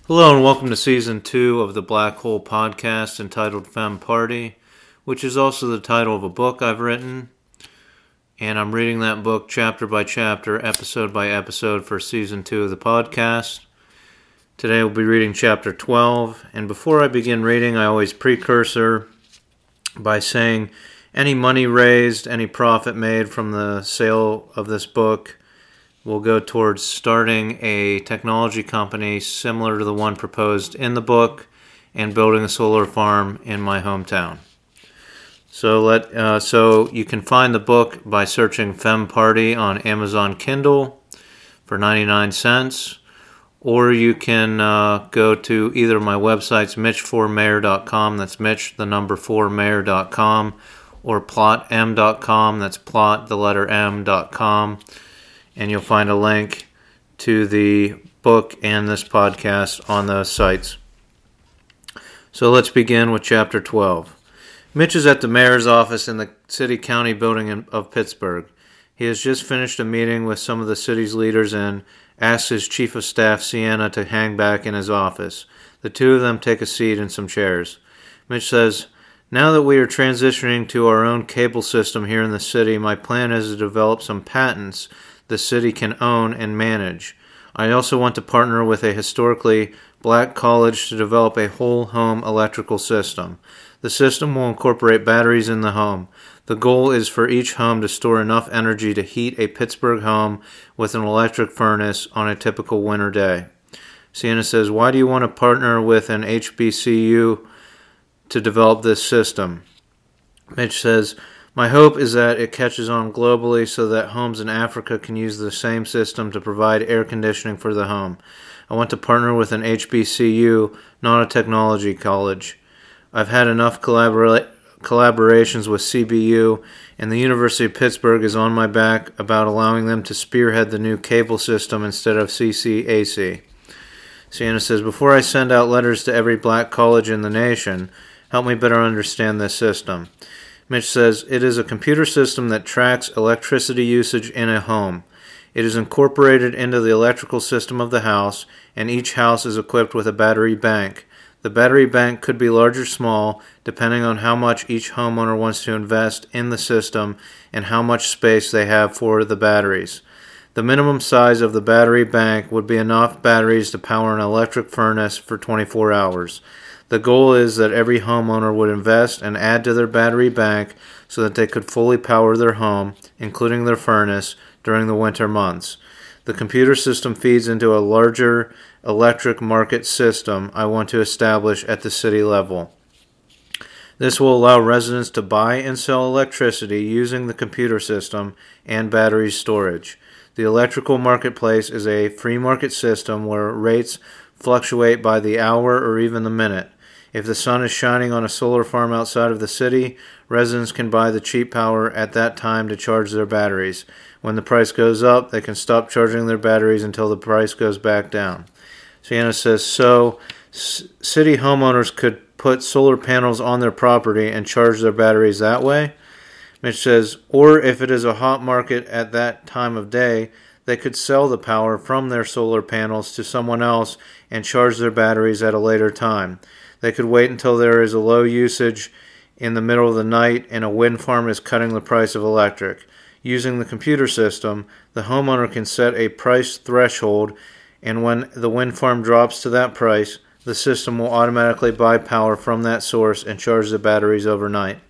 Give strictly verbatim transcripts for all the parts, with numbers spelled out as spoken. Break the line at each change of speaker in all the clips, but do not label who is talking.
Hello and welcome to Season two of the Black Hole Podcast entitled Femme Party, which is also the title of a book I've written, and I'm reading that book chapter by chapter, episode by episode for Season two of the podcast. Today we'll be reading Chapter twelve, and before I begin reading, I always precursor by saying any money raised, any profit made from the sale of this book will go towards starting a technology company similar to the one proposed in the book and building a solar farm in my hometown. So let uh, so you can find the book by searching Femme Party on Amazon Kindle for ninety-nine cents, or you can uh, go to either my websites mitch four mayor dot com, that's Mitch the number four mayor dot com, or plot m dot com, that's plot the letter m dot com. And you'll find a link to the book and this podcast on those sites. So let's begin with Chapter twelve. Mitch is at the mayor's office in the city-county building of Pittsburgh. He has just finished a meeting with some of the city's leaders and asks his chief of staff, Sienna, to hang back in his office. The two of them take a seat in some chairs. Mitch says, "Now that we are transitioning to our own cable system here in the city, my plan is to develop some patents the city can own and manage. I also want to partner with a historically black college to develop a whole home electrical system. The system will incorporate batteries in the home. The goal is for each home to store enough energy to heat a Pittsburgh home with an electric furnace on a typical winter day." Sienna says, "Why do you want to partner with an H B C U to develop this system?" Mitch says, "My hope is that it catches on globally so that homes in Africa can use the same system to provide air conditioning for the home. I want to partner with an H B C U, not a technology college. I've had enough collabora- collaborations with C B U, and the University of Pittsburgh is on my back about allowing them to spearhead the new cable system instead of C C A C. Sienna says, "Before I send out letters to every black college in the nation, help me better understand this system." Mitch says, "It is a computer system that tracks electricity usage in a home. It is incorporated into the electrical system of the house, and each house is equipped with a battery bank. The battery bank could be large or small, depending on how much each homeowner wants to invest in the system and how much space they have for the batteries. The minimum size of the battery bank would be enough batteries to power an electric furnace for twenty-four hours. The goal is that every homeowner would invest and add to their battery bank so that they could fully power their home, including their furnace, during the winter months. The computer system feeds into a larger electric market system I want to establish at the city level. This will allow residents to buy and sell electricity using the computer system and battery storage. The electrical marketplace is a free market system where rates fluctuate by the hour or even the minute. If the sun is shining on a solar farm outside of the city, residents can buy the cheap power at that time to charge their batteries. When the price goes up, they can stop charging their batteries until the price goes back down." Sienna says, "So, c- city homeowners could put solar panels on their property and charge their batteries that way?" Mitch says, "Or if it is a hot market at that time of day, they could sell the power from their solar panels to someone else and charge their batteries at a later time. They could wait until there is a low usage in the middle of the night and a wind farm is cutting the price of electric. Using the computer system, the homeowner can set a price threshold, and when the wind farm drops to that price, the system will automatically buy power from that source and charge the batteries overnight."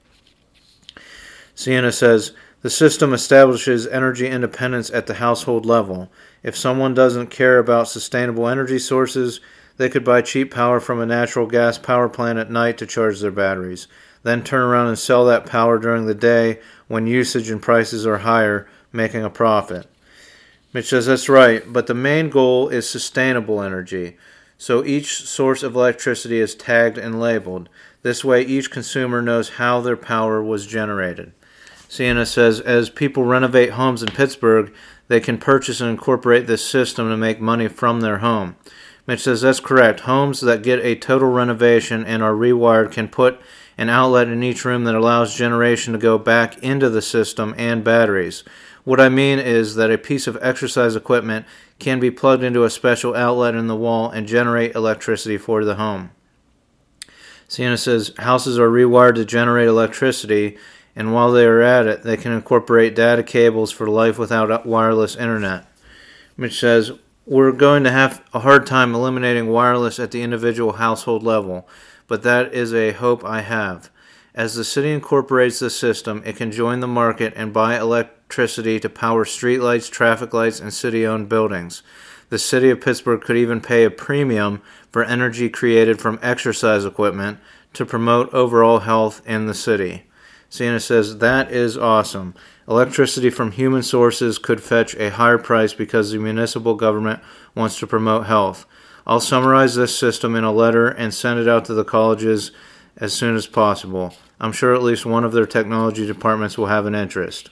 Sienna says, "The system establishes energy independence at the household level. If someone doesn't care about sustainable energy sources, they could buy cheap power from a natural gas power plant at night to charge their batteries, then turn around and sell that power during the day when usage and prices are higher, making a profit." Mitch says, "That's right, but the main goal is sustainable energy. So each source of electricity is tagged and labeled. This way each consumer knows how their power was generated." Sienna says, "As people renovate homes in Pittsburgh, they can purchase and incorporate this system to make money from their home." Mitch says, "That's correct. Homes that get a total renovation and are rewired can put an outlet in each room that allows generation to go back into the system and batteries. What I mean is that a piece of exercise equipment can be plugged into a special outlet in the wall and generate electricity for the home. Sienna says houses are rewired to generate electricity, and while they are at it, they can incorporate data cables for life without wireless internet. Mitch says, we're going to have a hard time eliminating wireless at the individual household level, but that is a hope I have. As the city incorporates this system, it can join the market and buy electricity to power streetlights, traffic lights, and city-owned buildings. The city of Pittsburgh could even pay a premium for energy created from exercise equipment to promote overall health in the city. Sienna says, that is awesome. Electricity from human sources could fetch a higher price because the municipal government wants to promote health. I'll summarize this system in a letter and send it out to the colleges as soon as possible. I'm sure at least one of their technology departments will have an interest.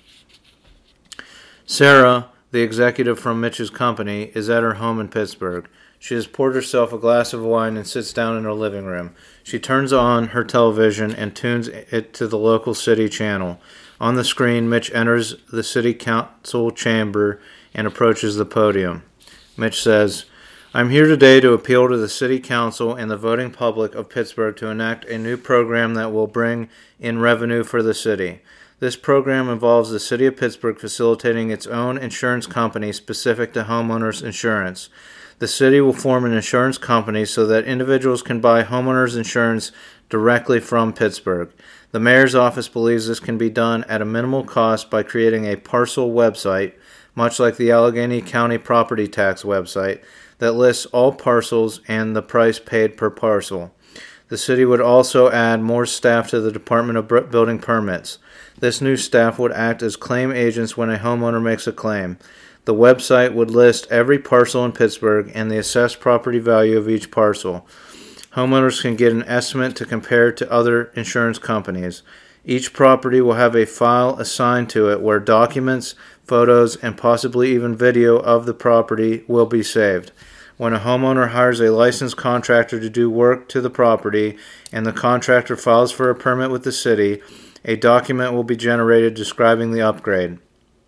Sarah, the executive from Mitch's company, is at her home in Pittsburgh. She has poured herself a glass of wine and sits down in her living room. She turns on her television and tunes it to the local city channel. On the screen, Mitch enters the city council chamber and approaches the podium. Mitch says, I'm here today to appeal to the city council and the voting public of Pittsburgh to enact a new program that will bring in revenue for the city. This program involves the city of Pittsburgh facilitating its own insurance company specific to homeowners insurance. The city will form an insurance company so that individuals can buy homeowners insurance directly from Pittsburgh. The mayor's office believes this can be done at a minimal cost by creating a parcel website, much like the Allegheny County property tax website, that lists all parcels and the price paid per parcel. The city would also add more staff to the Department of Building Permits. This new staff would act as claim agents when a homeowner makes a claim. The website would list every parcel in Pittsburgh and the assessed property value of each parcel. Homeowners can get an estimate to compare to other insurance companies. Each property will have a file assigned to it where documents, photos, and possibly even video of the property will be saved. When a homeowner hires a licensed contractor to do work to the property and the contractor files for a permit with the city, a document will be generated describing the upgrade.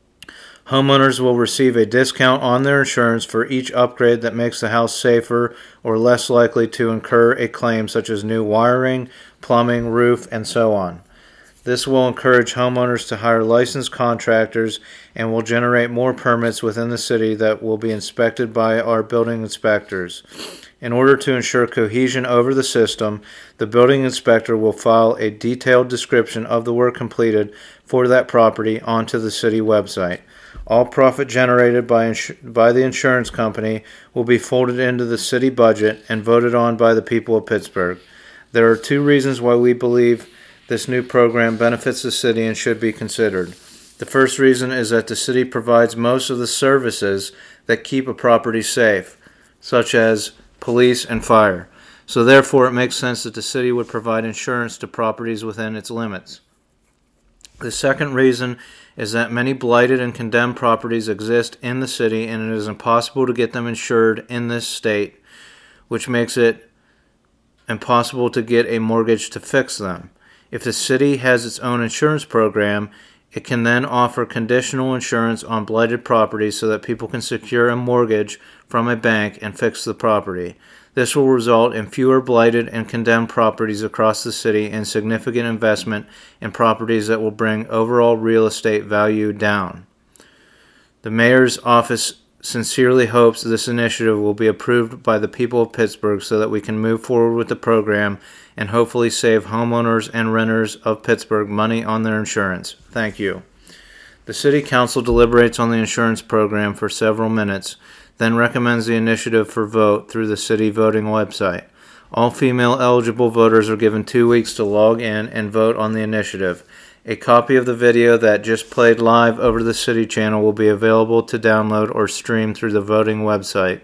Homeowners will receive a discount on their insurance for each upgrade that makes the house safer or less likely to incur a claim such as new wiring, plumbing, roof, and so on. This will encourage homeowners to hire licensed contractors and will generate more permits within the city that will be inspected by our building inspectors. In order to ensure cohesion over the system, the building inspector will file a detailed description of the work completed for that property onto the city website. All profit generated by, ins- by the insurance company will be folded into the city budget and voted on by the people of Pittsburgh. There are two reasons why we believe this new program benefits the city and should be considered. The first reason is that the city provides most of the services that keep a property safe, such as police and fire. So therefore, it makes sense that the city would provide insurance to properties within its limits. The second reason is that many blighted and condemned properties exist in the city and it is impossible to get them insured in this state, which makes it impossible to get a mortgage to fix them. If the city has its own insurance program, it can then offer conditional insurance on blighted properties so that people can secure a mortgage from a bank and fix the property. This will result in fewer blighted and condemned properties across the city and significant investment in properties that will bring overall real estate value down. The mayor's office sincerely hopes this initiative will be approved by the people of Pittsburgh so that we can move forward with the program and hopefully save homeowners and renters of Pittsburgh money on their insurance. Thank you. The City Council deliberates on the insurance program for several minutes, then recommends the initiative for vote through the city voting website. All female eligible voters are given two weeks to log in and vote on the initiative. A copy of the video that just played live over the city channel will be available to download or stream through the voting website.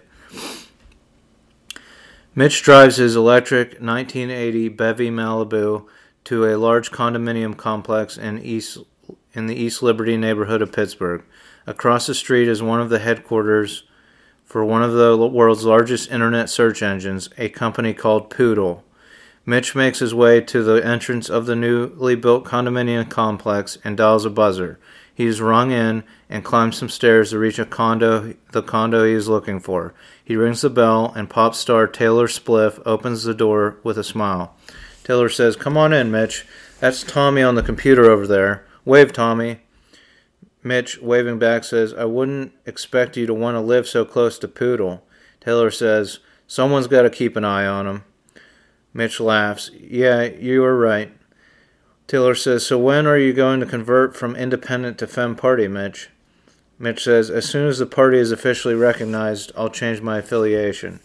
Mitch drives his electric nineteen eighty Bevy Malibu to a large condominium complex in East in the East Liberty neighborhood of Pittsburgh. Across the street is one of the headquarters for one of the world's largest internet search engines, a company called Poodle. Mitch makes his way to the entrance of the newly built condominium complex and dials a buzzer. He's rung in and climbs some stairs to reach a condo, the condo he is looking for. He rings the bell, and pop star Taylor Spliff opens the door with a smile. Taylor says, "Come on in, Mitch. That's Tommy on the computer over there. Wave, Tommy." Mitch, waving back, says, "I wouldn't expect you to want to live so close to Poodle." Taylor says, "Someone's got to keep an eye on him." Mitch laughs. "Yeah, you are right." Taylor says, "So when are you going to convert from independent to Fem Party, Mitch?" Mitch says, "As soon as the party is officially recognized, I'll change my affiliation."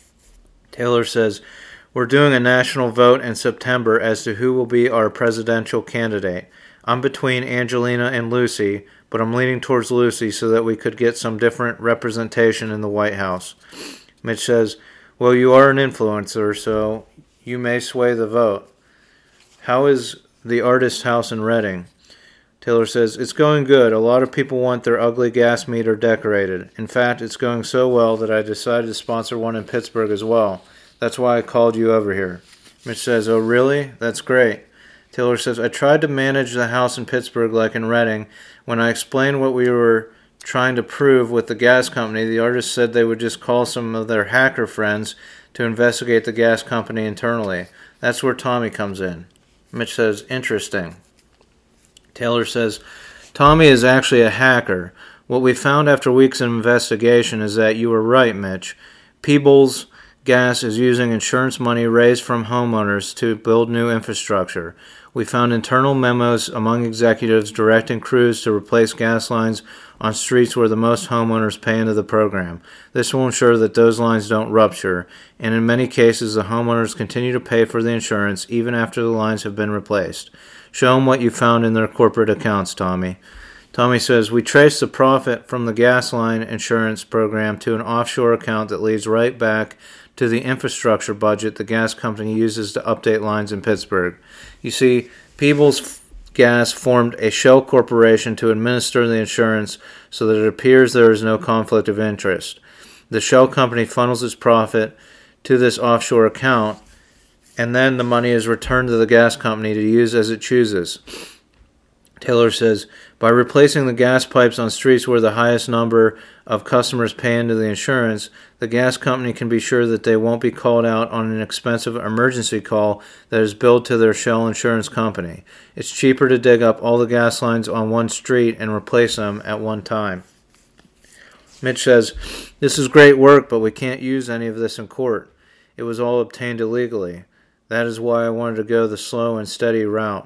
Taylor says, "We're doing a national vote in September as to who will be our presidential candidate. I'm between Angelina and Lucy, but I'm leaning towards Lucy so that we could get some different representation in the White House." Mitch says, "Well, you are an influencer, so you may sway the vote. How is the Artist House in Reading?" Taylor says, "It's going good. A lot of people want their ugly gas meter decorated. In fact, it's going so well that I decided to sponsor one in Pittsburgh as well. That's why I called you over here." Mitch says, "Oh, really? That's great." Taylor says, "I tried to manage the house in Pittsburgh like in Reading. When I explained what we were trying to prove with the gas company, the artists said they would just call some of their hacker friends to investigate the gas company internally. That's where Tommy comes in." Mitch says, "Interesting." Taylor says, "Tommy is actually a hacker. What we found after weeks of investigation is that you were right, Mitch. Peebles Gas is using insurance money raised from homeowners to build new infrastructure. We found internal memos among executives directing crews to replace gas lines on streets where the most homeowners pay into the program. This will ensure that those lines don't rupture, and in many cases the homeowners continue to pay for the insurance even after the lines have been replaced. Show them what you found in their corporate accounts, Tommy." Tommy says, "We traced the profit from the gas line insurance program to an offshore account that leads right back to the infrastructure budget the gas company uses to update lines in Pittsburgh. You see, Peebles Gas formed a shell corporation to administer the insurance so that it appears there is no conflict of interest. The shell company funnels its profit to this offshore account, and then the money is returned to the gas company to use as it chooses." Taylor says, "By replacing the gas pipes on streets where the highest number of customers pay into the insurance, the gas company can be sure that they won't be called out on an expensive emergency call that is billed to their shell insurance company. It's cheaper to dig up all the gas lines on one street and replace them at one time." Mitch says, "This is great work, but we can't use any of this in court. It was all obtained illegally. That is why I wanted to go the slow and steady route."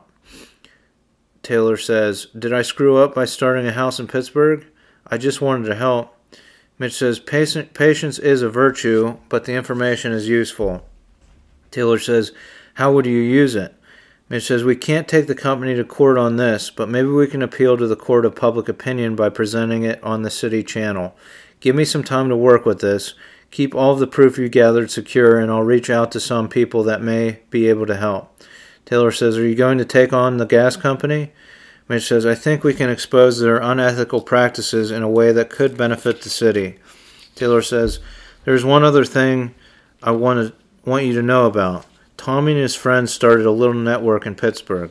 Taylor says, "Did I screw up by starting a house in Pittsburgh? I just wanted to help." Mitch says, "Patience is a virtue, but the information is useful." Taylor says, "How would you use it?" Mitch says, "We can't take the company to court on this, but maybe we can appeal to the court of public opinion by presenting it on the city channel. Give me some time to work with this. Keep all of the proof you gathered secure, and I'll reach out to some people that may be able to help." Taylor says, "Are you going to take on the gas company?" Mitch says, "I think we can expose their unethical practices in a way that could benefit the city." Taylor says, "There's one other thing I want to, want you to know about. Tommy and his friends started a little network in Pittsburgh."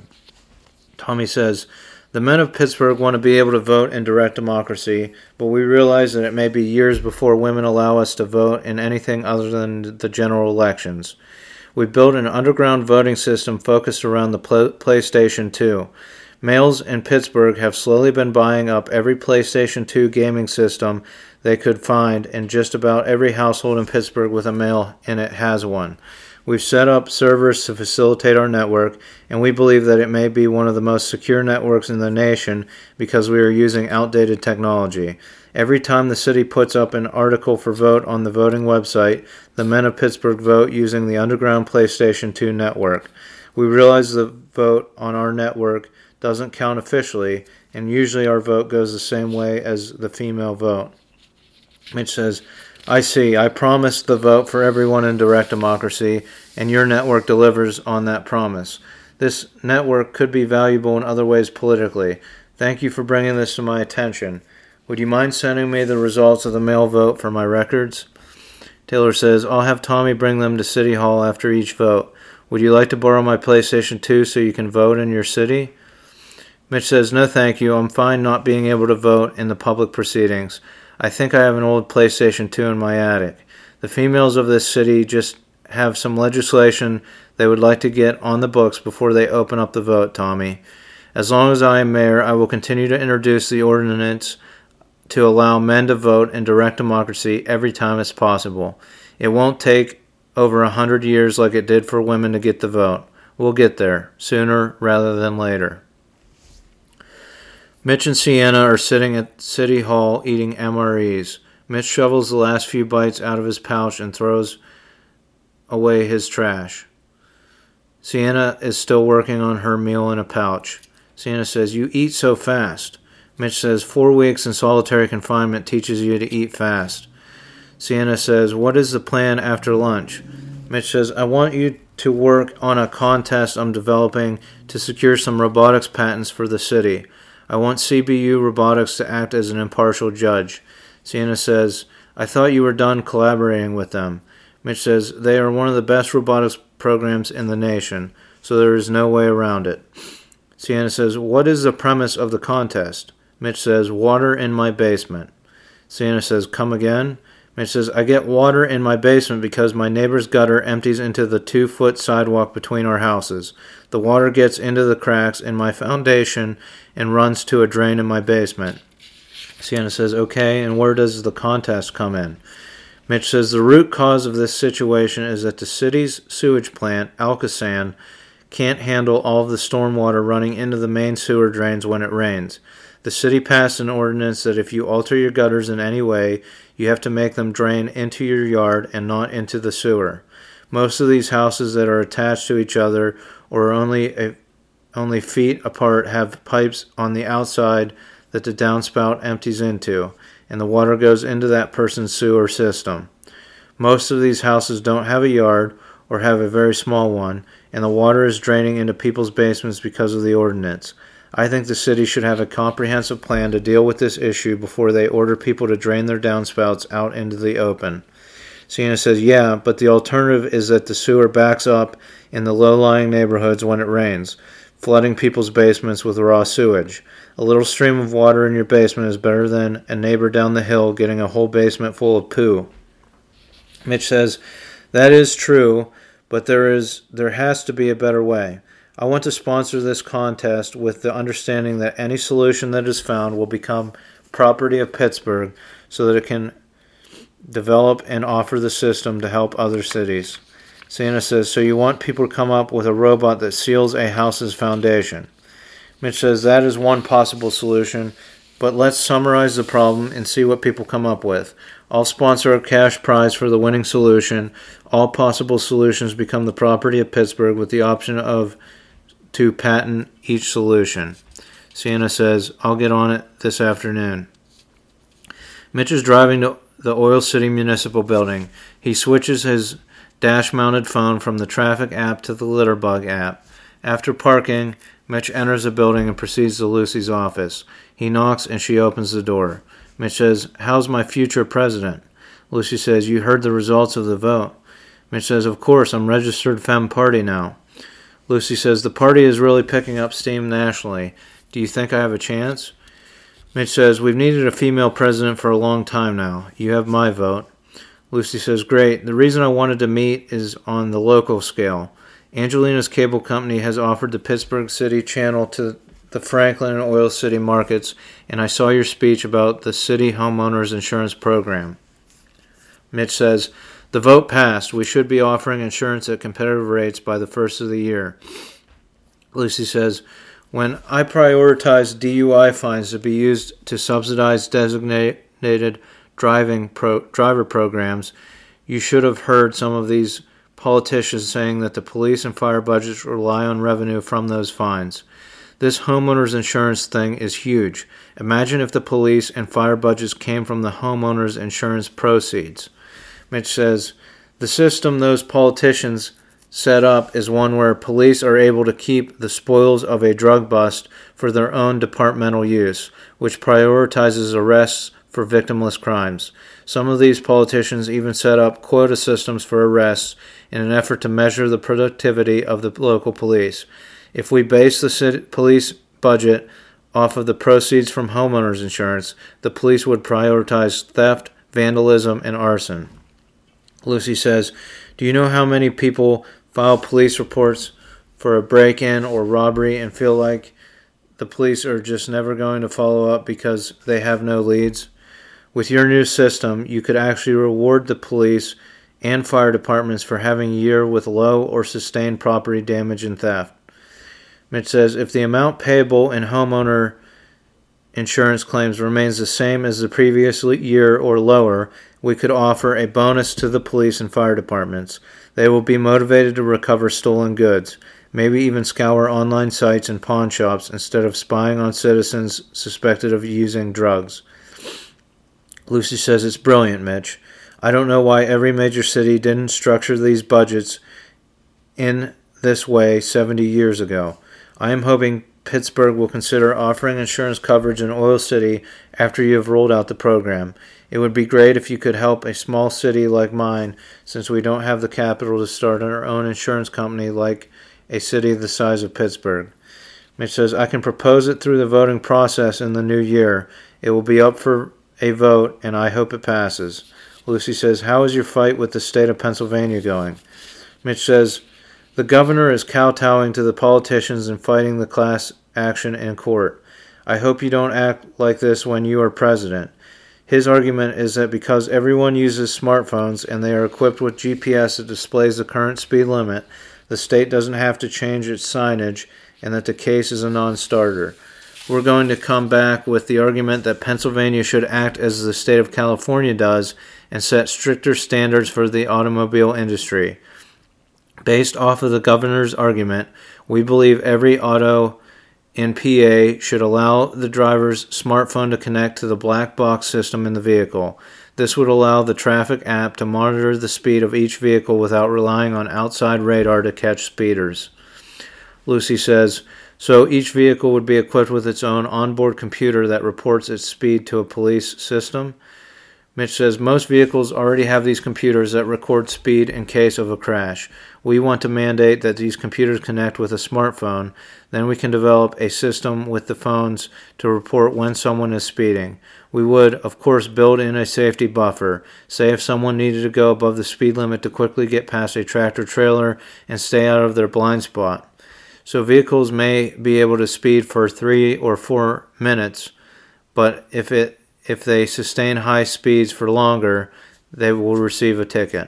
Tommy says, "The men of Pittsburgh want to be able to vote in direct democracy, but we realize that it may be years before women allow us to vote in anything other than the general elections. We built an underground voting system focused around the PlayStation two. Males in Pittsburgh have slowly been buying up every PlayStation two gaming system they could find, and just about every household in Pittsburgh with a male in it has one. We've set up servers to facilitate our network, and we believe that it may be one of the most secure networks in the nation because we are using outdated technology. Every time the city puts up an article for vote on the voting website, the men of Pittsburgh vote using the underground PlayStation two network. We realize the vote on our network doesn't count officially, and usually our vote goes the same way as the female vote." Mitch says, "I see. I promised the vote for everyone in direct democracy, and your network delivers on that promise. This network could be valuable in other ways politically. Thank you for bringing this to my attention. Would you mind sending me the results of the mail vote for my records?" Taylor says, "I'll have Tommy bring them to City Hall after each vote. Would you like to borrow my PlayStation two so you can vote in your city?" Mitch says, no thank you, I'm fine not being able to vote in the public proceedings. I think I have an old PlayStation two in my attic. The females of this city just have some legislation they would like to get on the books before they open up the vote, Tommy. As long as I am mayor, I will continue to introduce the ordinance to allow men to vote in direct democracy every time it's possible. It won't take over a hundred years like it did for women to get the vote. We'll get there, sooner rather than later. Mitch and Sienna are sitting at City Hall eating M R Es. Mitch shovels the last few bites out of his pouch and throws away his trash. Sienna is still working on her meal in a pouch. Sienna says, you eat so fast. Mitch says, four weeks in solitary confinement teaches you to eat fast. Sienna says, what is the plan after lunch? Mitch says, I want you to work on a contest I'm developing to secure some robotics patents for the city. I want C B U Robotics to act as an impartial judge. Sienna says, I thought you were done collaborating with them. Mitch says, they are one of the best robotics programs in the nation, so there is no way around it. Sienna says, what is the premise of the contest? Mitch says, water in my basement. Sienna says, come again? Mitch says, I get water in my basement because my neighbor's gutter empties into the two-foot sidewalk between our houses. The water gets into the cracks in my foundation and runs to a drain in my basement. Sienna says, okay, and where does the contest come in? Mitch says, the root cause of this situation is that the city's sewage plant, Alcosan, can't handle all of the stormwater running into the main sewer drains when it rains. The city passed an ordinance that if you alter your gutters in any way, you have to make them drain into your yard and not into the sewer. Most of these houses that are attached to each other or are only a, only feet apart have pipes on the outside that the downspout empties into, and the water goes into that person's sewer system. Most of these houses don't have a yard or have a very small one, and the water is draining into people's basements because of the ordinance. I think the city should have a comprehensive plan to deal with this issue before they order people to drain their downspouts out into the open. Sienna says, yeah, but the alternative is that the sewer backs up in the low-lying neighborhoods when it rains, flooding people's basements with raw sewage. A little stream of water in your basement is better than a neighbor down the hill getting a whole basement full of poo. Mitch says, that is true, but there is there has to be a better way. I want to sponsor this contest with the understanding that any solution that is found will become property of Pittsburgh so that it can develop and offer the system to help other cities. Sienna says, so you want people to come up with a robot that seals a house's foundation. Mitch says, that is one possible solution, but let's summarize the problem and see what people come up with. I'll sponsor a cash prize for the winning solution. All possible solutions become the property of Pittsburgh with the option of to patent each solution. Sienna says, I'll get on it this afternoon. Mitch is driving to the Oil City Municipal Building. He switches his dash-mounted phone from the traffic app to the Litterbug app. After parking, Mitch enters the building and proceeds to Lucy's office. He knocks and she opens the door. Mitch says, how's my future president? Lucy says, you heard the results of the vote. Mitch says, of course, I'm registered Femme Party now. Lucy says, the party is really picking up steam nationally. Do you think I have a chance? Mitch says, we've needed a female president for a long time now. You have my vote. Lucy says, great. The reason I wanted to meet is on the local scale. Angelina's cable company has offered the Pittsburgh City channel to the Franklin and Oil City markets, and I saw your speech about the city homeowners insurance program. Mitch says, the vote passed. We should be offering insurance at competitive rates by the first of the year. Lucy says, when I prioritize D U I fines to be used to subsidize designated driving pro- driver programs, you should have heard some of these politicians saying that the police and fire budgets rely on revenue from those fines. This homeowners insurance thing is huge. Imagine if the police and fire budgets came from the homeowners insurance proceeds. Mitch says, the system those politicians set up is one where police are able to keep the spoils of a drug bust for their own departmental use, which prioritizes arrests for victimless crimes. Some of these politicians even set up quota systems for arrests in an effort to measure the productivity of the local police. If we base the city police budget off of the proceeds from homeowners insurance, the police would prioritize theft, vandalism, and arson. Lucy says, do you know how many people file police reports for a break-in or robbery and feel like the police are just never going to follow up because they have no leads? With your new system, you could actually reward the police and fire departments for having a year with low or sustained property damage and theft. Mitch says, if the amount payable in homeowner insurance claims remains the same as the previous year or lower, we could offer a bonus to the police and fire departments. They will be motivated to recover stolen goods, maybe even scour online sites and pawn shops instead of spying on citizens suspected of using drugs. Lucy says, it's brilliant, Mitch. I don't know why every major city didn't structure these budgets in this way seventy years ago. I am hoping Pittsburgh will consider offering insurance coverage in Oil City after you have rolled out the program. It would be great if you could help a small city like mine, since we don't have the capital to start our own insurance company like a city the size of Pittsburgh. Mitch says, I can propose it through the voting process in the new year. It will be up for a vote, and I hope it passes. Lucy says, how is your fight with the state of Pennsylvania going? Mitch says, the governor is kowtowing to the politicians and fighting the class action in court. I hope you don't act like this when you are president. His argument is that because everyone uses smartphones and they are equipped with G P S that displays the current speed limit, the state doesn't have to change its signage and that the case is a non-starter. We're going to come back with the argument that Pennsylvania should act as the state of California does and set stricter standards for the automobile industry. Based off of the governor's argument, we believe every auto in P A should allow the driver's smartphone to connect to the black box system in the vehicle. This would allow the traffic app to monitor the speed of each vehicle without relying on outside radar to catch speeders. Lucy says, so each vehicle would be equipped with its own onboard computer that reports its speed to a police system. Mitch says, most vehicles already have these computers that record speed in case of a crash. We want to mandate that these computers connect with a smartphone. Then we can develop a system with the phones to report when someone is speeding. We would, of course, build in a safety buffer. Say if someone needed to go above the speed limit to quickly get past a tractor trailer and stay out of their blind spot. So vehicles may be able to speed for three or four minutes, but if it if they sustain high speeds for longer, they will receive a ticket.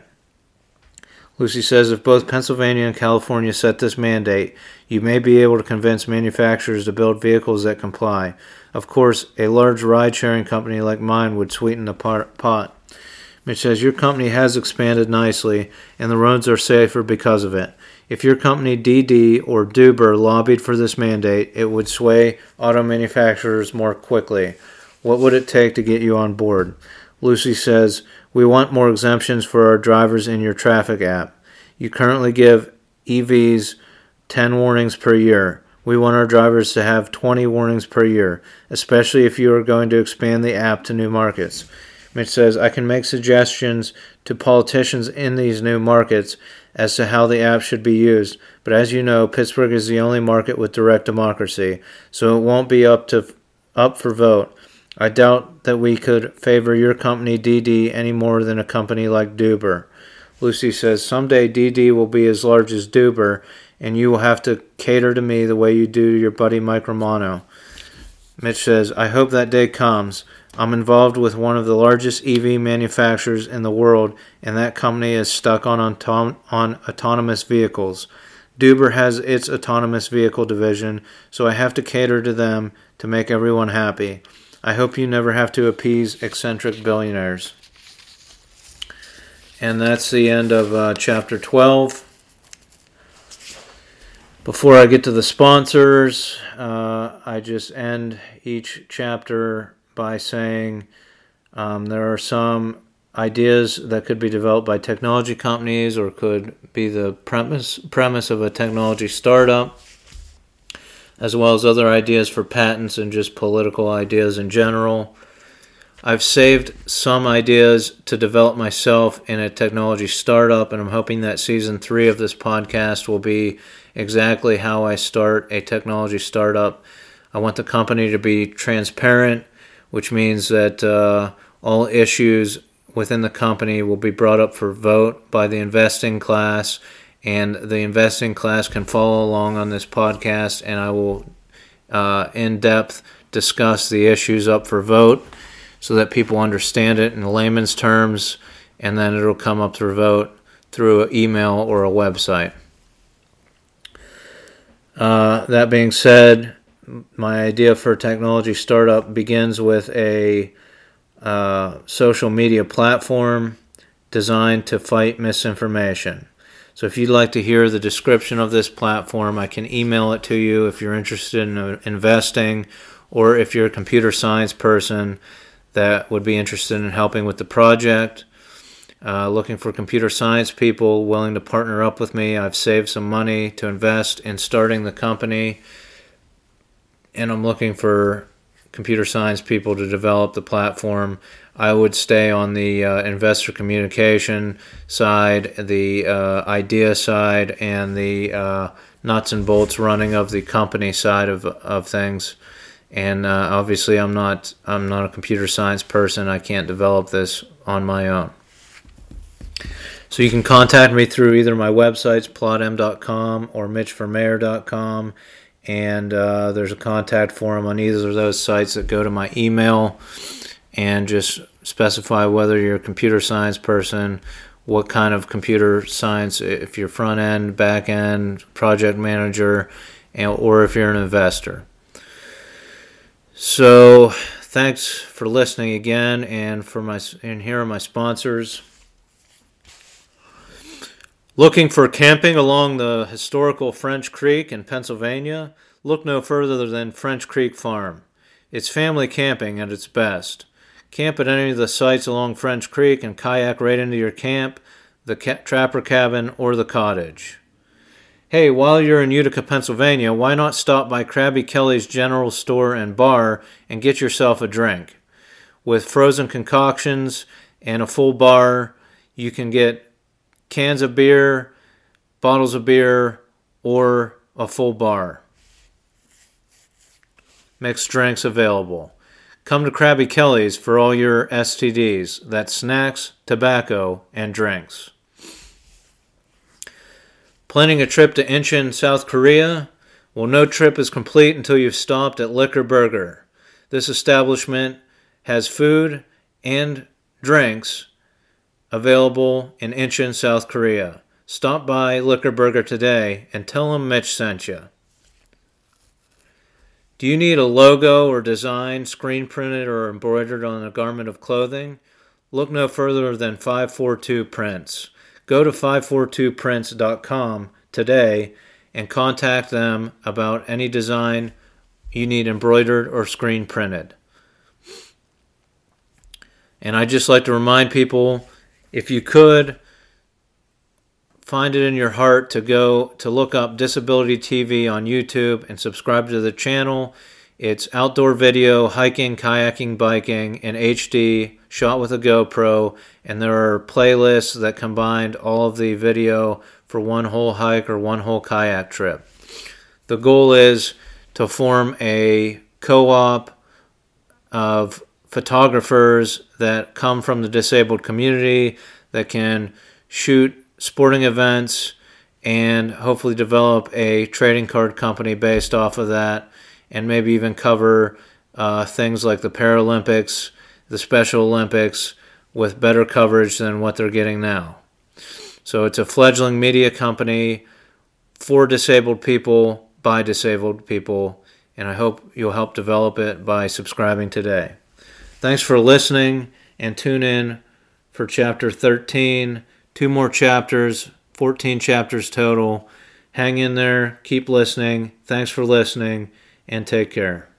Lucy says, if both Pennsylvania and California set this mandate, you may be able to convince manufacturers to build vehicles that comply. Of course, a large ride-sharing company like mine would sweeten the pot. Mitch says, your company has expanded nicely, and the roads are safer because of it. If your company D D or Duber lobbied for this mandate, it would sway auto manufacturers more quickly. What would it take to get you on board? Lucy says, we want more exemptions for our drivers in your traffic app. You currently give E Vs ten warnings per year. We want our drivers to have twenty warnings per year, especially if you are going to expand the app to new markets. Mitch says, I can make suggestions to politicians in these new markets as to how the app should be used, but as you know, Pittsburgh is the only market with direct democracy, so it won't be up to up for vote. I doubt that we could favor your company D D any more than a company like Duber. Lucy says, someday D D will be as large as Duber, and you will have to cater to me the way you do to your buddy Mike Romano. Mitch says, I hope that day comes. I'm involved with one of the largest E V manufacturers in the world, and that company is stuck on, autom- on autonomous vehicles. Duber has its autonomous vehicle division, so I have to cater to them to make everyone happy. I hope you never have to appease eccentric billionaires. And that's the end of uh, chapter twelve. Before I get to the sponsors, uh, I just end each chapter by saying um, there are some ideas that could be developed by technology companies or could be the premise premise of a technology startup, as well as other ideas for patents and just political ideas in general. I've saved some ideas to develop myself in a technology startup, and I'm hoping that season three of this podcast will be exactly how I start a technology startup. I want the company to be transparent, which means that uh, all issues within the company will be brought up for vote by the investing class, and the investing class can follow along on this podcast, and I will uh, in depth discuss the issues up for vote so that people understand it in layman's terms, and then it'll come up for vote through an email or a website. Uh, that being said, my idea for a technology startup begins with a uh, social media platform designed to fight misinformation. So if you'd like to hear the description of this platform, I can email it to you if you're interested in uh, investing, or if you're a computer science person that would be interested in helping with the project. Uh, looking for computer science people willing to partner up with me. I've saved some money to invest in starting the company, and I'm looking for computer science people to develop the platform. I would stay on the uh, investor communication side, the uh, idea side, and the uh, nuts and bolts running of the company side of of things. And uh, obviously, I'm not I'm not a computer science person. I can't develop this on my own. So you can contact me through either my websites, plot m dot com or mitch for mayor dot com, and uh, there's a contact form on either of those sites that go to my email, and just specify whether you're a computer science person, what kind of computer science, if you're front end, back end, project manager, and, or if you're an investor. So thanks for listening again, and for my and here are my sponsors. Looking for camping along the historical French Creek in Pennsylvania? Look no further than French Creek Farm. It's family camping at its best. Camp at any of the sites along French Creek and kayak right into your camp, the ca- trapper cabin, or the cottage. Hey, while you're in Utica, Pennsylvania, why not stop by Krabby Kelly's General Store and Bar and get yourself a drink? With frozen concoctions and a full bar, you can get cans of beer, bottles of beer, or a full bar. Mixed drinks available. Come to Krabby Kelly's for all your S T Ds. That's snacks, tobacco, and drinks. Planning a trip to Incheon, South Korea? Well, no trip is complete until you've stopped at Liquor Burger. This establishment has food and drinks available in Incheon, South Korea. Stop by Liquor Burger today and tell them Mitch sent you. Do you need a logo or design screen printed or embroidered on a garment of clothing? Look no further than five forty-two Prints. Go to five forty-two prints dot com today and contact them about any design you need embroidered or screen printed. And I'd just like to remind people, if you could, find it in your heart to go to look up Disability T V on YouTube and subscribe to the channel. It's outdoor video, hiking, kayaking, biking in H D, shot with a GoPro, and there are playlists that combine all of the video for one whole hike or one whole kayak trip. The goal is to form a co-op of photographers that come from the disabled community that can shoot sporting events and hopefully develop a trading card company based off of that, and maybe even cover uh, things like the Paralympics, the Special Olympics, with better coverage than what they're getting now. So it's a fledgling media company for disabled people, by disabled people, and I hope you'll help develop it by subscribing today. Thanks for listening, and tune in for chapter thirteen. Two more chapters, fourteen chapters total. Hang in there, keep listening. Thanks for listening, and take care.